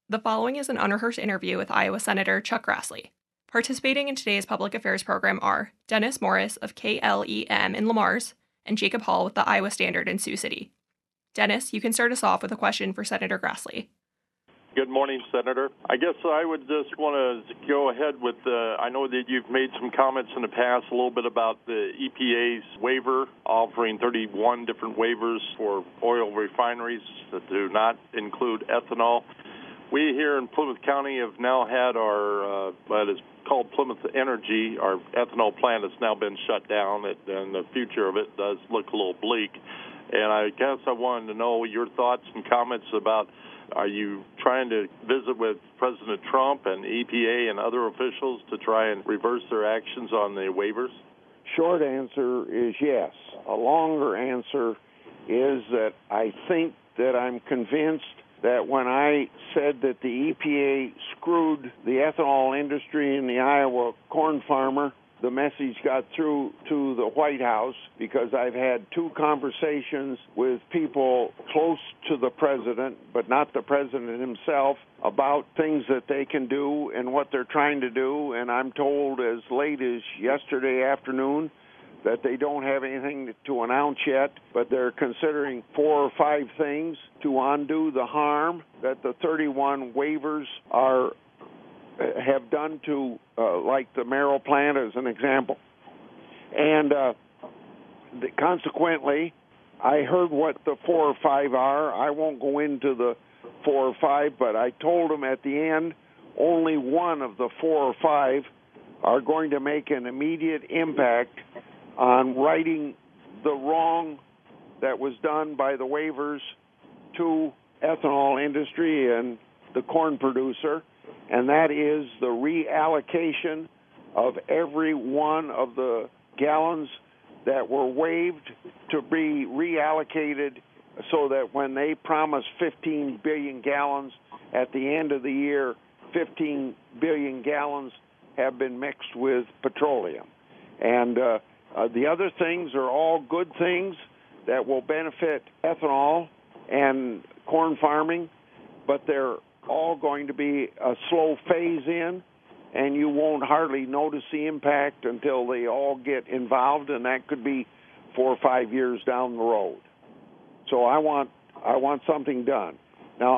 The following is an unrehearsed interview with Iowa Senator Chuck Grassley. Participating in today's public affairs program are Dennis Morris of KLEM in Le Mars and Jacob Hall with the Iowa Standard in Sioux City. Dennis, you can start us off with a question for Senator Grassley. Good morning, Senator. I guess I would just want to go ahead with I know that you've made some comments in the past a little bit about the EPA's waiver, offering 31 different waivers for oil refineries that do not include ethanol. We here in Plymouth County have now had our, what is called Plymouth Energy, our ethanol plant has now been shut down, and the future of it does look a little bleak. And I guess I wanted to know your thoughts and comments about, are you trying to visit with President Trump and EPA and other officials to try and reverse their actions on the waivers? Short answer is yes. A longer answer is that I think that I'm convinced that when I said that the EPA screwed the ethanol industry and the Iowa corn farmer, the message got through to the White House, because I've had two conversations with people close to the president, but not the president himself, about things that they can do and what they're trying to do. And I'm told as late as yesterday afternoon that they don't have anything to announce yet, but they're considering 4 or 5 things to undo the harm that the 31 waivers have done to, like the Merrill plant as an example. And consequently, I heard what the 4 or 5 are. I won't go into the 4 or 5, but I told them at the end, only one of the 4 or 5 are going to make an immediate impact on righting the wrong that was done by the waivers to ethanol industry and the corn producer, and that is the reallocation of every one of the gallons that were waived to be reallocated, so that when they promise 15 billion gallons at the end of the year, 15 billion gallons have been mixed with petroleum. And the other things are all good things that will benefit ethanol and corn farming, but they're all going to be a slow phase in, and you won't hardly notice the impact until they all get involved, and that could be 4 or 5 years down the road. So I want something done. Now,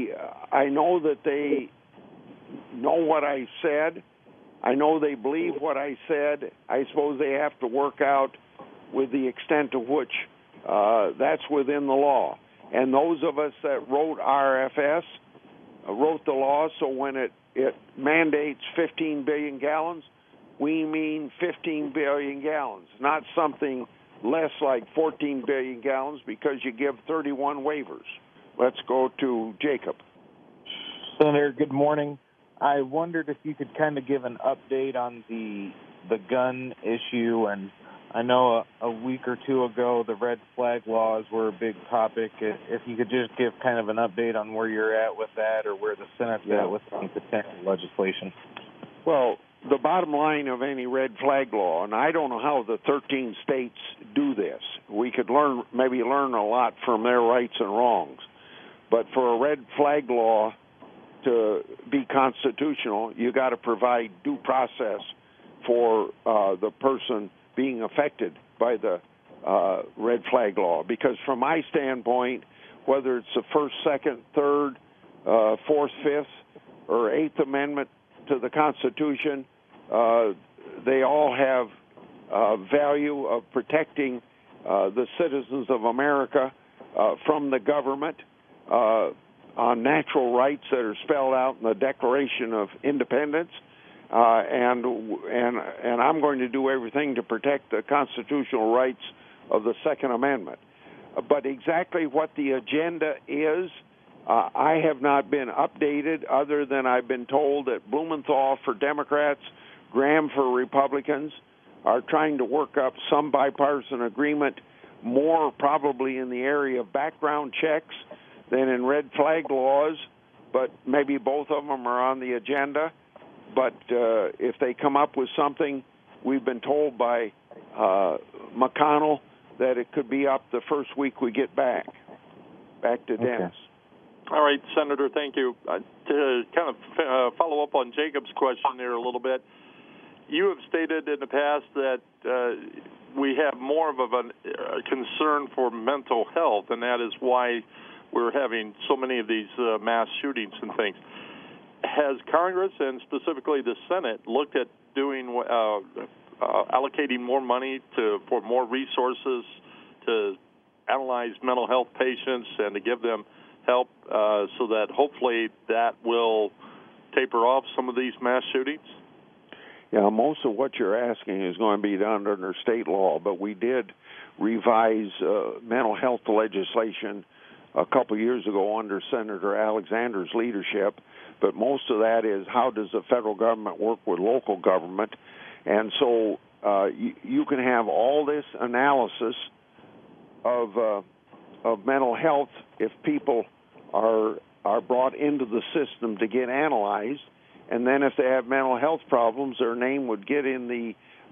I know that they know what I said. I know they believe what I said. I suppose they have to work out with the extent to which that's within the law. And those of us that wrote RFS wrote the law, so when it mandates 15 billion gallons, we mean 15 billion gallons, not something less like 14 billion gallons, because you give 31 waivers. Let's go to Jacob. Senator, good morning. I wondered if you could kind of give an update on the gun issue. And I know a week or two ago the red flag laws were a big topic. If you could just give kind of an update on where you're at with that, or where the Senate's at with the potential legislation. Well, the bottom line of any red flag law, and I don't know how the 13 states do this. We could maybe learn a lot from their rights and wrongs. But for a red flag law to be constitutional, you got to provide due process for the person being affected by the red flag law. Because from my standpoint, whether it's the First, Second, Third, Fourth, Fifth, or Eighth Amendment to the Constitution, they all have value of protecting the citizens of America from the government on natural rights that are spelled out in the Declaration of Independence. And I'm going to do everything to protect the constitutional rights of the Second Amendment. But exactly what the agenda is, I have not been updated, other than I've been told that Blumenthal for Democrats, Graham for Republicans, are trying to work up some bipartisan agreement, more probably in the area of background checks than in red flag laws, but maybe both of them are on the agenda. But if they come up with something, we've been told by McConnell that it could be up the first week we get back to Dennis. All right, Senator, thank you. To kind of follow up on Jacob's question there a little bit, you have stated in the past that we have more of a concern for mental health, and that is why we're having so many of these mass shootings and things. Has Congress and specifically the Senate looked at doing allocating more money for more resources to analyze mental health patients and to give them help so that hopefully that will taper off some of these mass shootings? Yeah, most of what you're asking is going to be done under state law, but we did revise mental health legislation a couple years ago under Senator Alexander's leadership, but most of that is how does the federal government work with local government, and so you can have all this analysis of mental health if people are brought into the system to get analyzed, and then if they have mental health problems, their name would get in the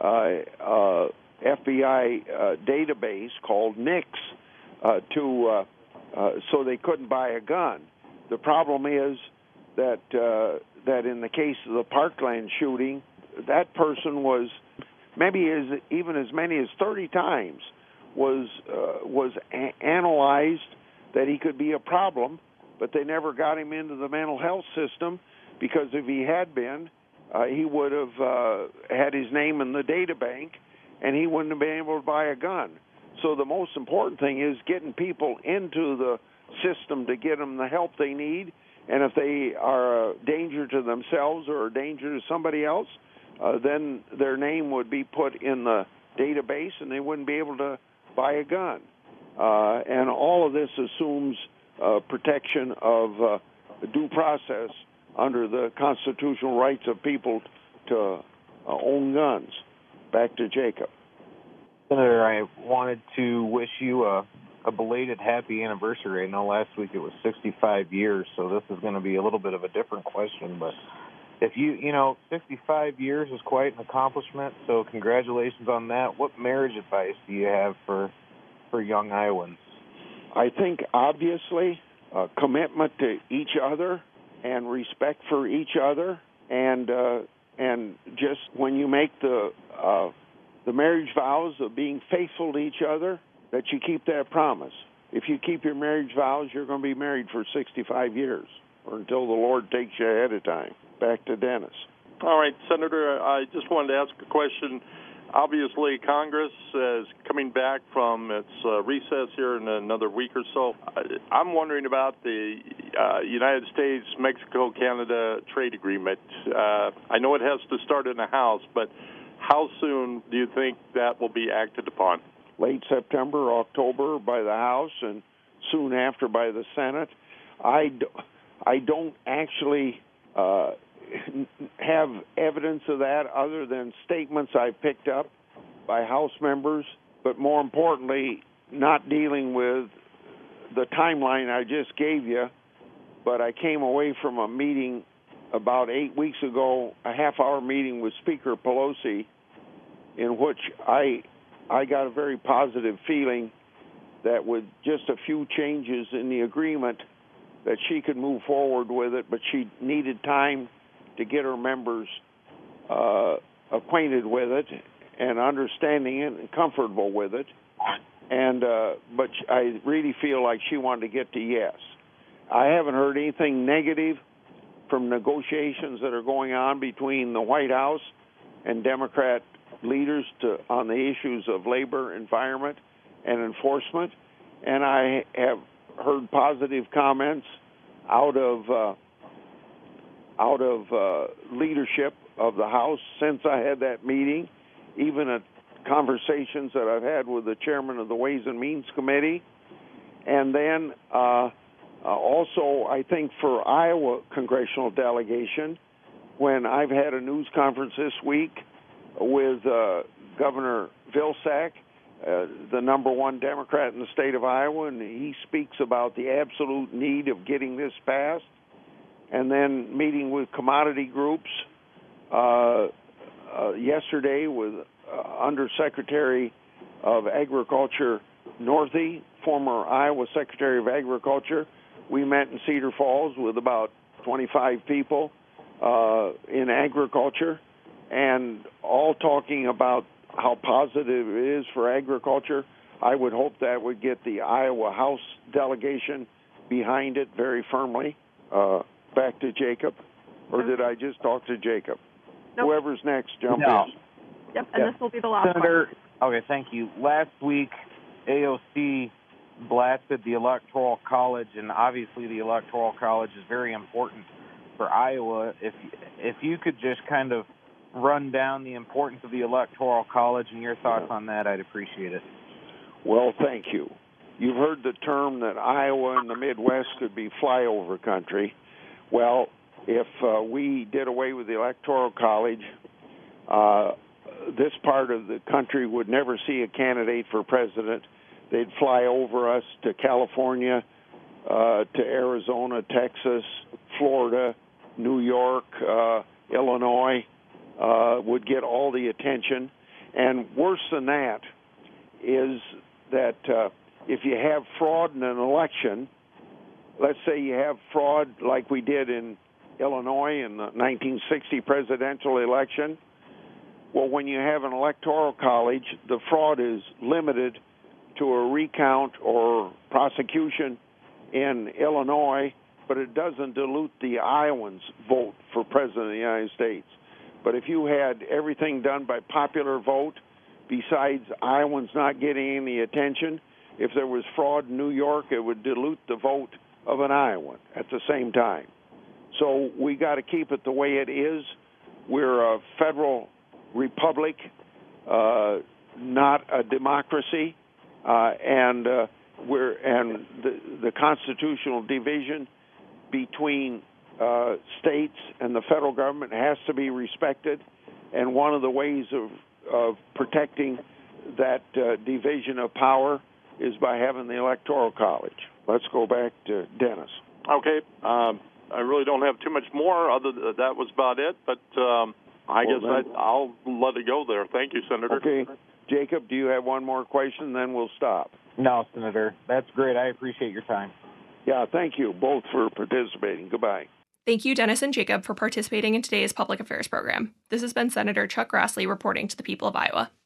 FBI database called NICS so they couldn't buy a gun. The problem is that in the case of the Parkland shooting, that person was maybe even as many as 30 times was analyzed that he could be a problem, but they never got him into the mental health system, because if he had been, he would have had his name in the data bank, and he wouldn't have been able to buy a gun. So the most important thing is getting people into the system to get them the help they need, and if they are a danger to themselves or a danger to somebody else, then their name would be put in the database, and they wouldn't be able to buy a gun. And all of this assumes protection of due process under the constitutional rights of people to own guns. Back to Jacob. Senator, I wanted to wish you a belated happy anniversary. I know last week it was 65 years, so this is going to be a little bit of a different question, but if 65 years is quite an accomplishment, so congratulations on that. What marriage advice do you have for young Iowans? I think, obviously, commitment to each other and respect for each other, and just when you make the marriage vows of being faithful to each other, that you keep that promise. If you keep your marriage vows, you're going to be married for 65 years, or until the Lord takes you ahead of time. Back to Dennis. All right, Senator, I just wanted to ask a question. Obviously, Congress is coming back from its recess here in another week or so. I'm wondering about the United States, Mexico, Canada trade agreement. I know it has to start in the House, but how soon do you think that will be acted upon? Late September, October by the House, and soon after by the Senate. I don't actually have evidence of that other than statements I've picked up by House members, but more importantly, not dealing with the timeline I just gave you. But I came away from a meeting about 8 weeks ago, a half-hour meeting with Speaker Pelosi, in which I got a very positive feeling that with just a few changes in the agreement that she could move forward with it, but she needed time to get her members acquainted with it and understanding it and comfortable with it. And but I really feel like she wanted to get to yes. I haven't heard anything negative from negotiations that are going on between the White House and Democrat leaders on the issues of labor, environment, and enforcement. And I have heard positive comments out of leadership of the House since I had that meeting, even at conversations that I've had with the chairman of the Ways and Means Committee. And then also, I think for Iowa congressional delegation, when I've had a news conference this week with Governor Vilsack, the number one Democrat in the state of Iowa, and he speaks about the absolute need of getting this passed. And then meeting with commodity groups yesterday with Undersecretary of Agriculture Northey, former Iowa Secretary of Agriculture, we met in Cedar Falls with about 25 people in agriculture, and all talking about how positive it is for agriculture. I would hope that would get the Iowa House delegation behind it very firmly. Back to Jacob. Or did I just talk to Jacob? Nope. Whoever's next, jump No. in. Yep, and this will be the last Senator, one. okay, thank you. Last week, AOC blasted the Electoral College, and obviously the Electoral College is very important for Iowa. If you could just kind of run down the importance of the Electoral College and your thoughts on that, I'd appreciate it. Well, thank you. You've heard the term that Iowa and the Midwest could be flyover country. Well, if we did away with the Electoral College, this part of the country would never see a candidate for president. They'd fly over us to California, to Arizona, Texas, Florida, New York, Illinois, would get all the attention. And worse than that is that if you have fraud in an election, let's say you have fraud like we did in Illinois in the 1960 presidential election, well, when you have an electoral college, the fraud is limited to a recount or prosecution in Illinois, but it doesn't dilute the Iowans' vote for president of the United States. But if you had everything done by popular vote, besides Iowans not getting any attention, if there was fraud in New York, it would dilute the vote of an Iowan at the same time. So we got to keep it the way it is. We're a federal republic, not a democracy, and the constitutional division between states and the federal government has to be respected. And one of the ways of protecting that division of power is by having the Electoral College. Let's go back to Dennis. Okay. I really don't have too much more. Other than that was about it. But I guess I'll let it go there. Thank you, Senator. Okay. Jacob, do you have one more question? Then we'll stop. No, Senator. That's great. I appreciate your time. Yeah, thank you both for participating. Goodbye. Thank you, Dennis and Jacob, for participating in today's Public Affairs program. This has been Senator Chuck Grassley reporting to the people of Iowa.